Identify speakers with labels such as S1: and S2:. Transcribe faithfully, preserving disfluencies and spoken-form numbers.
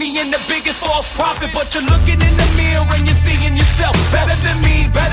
S1: being the biggest false prophet, but you're looking in the mirror and you're seeing yourself better than me, better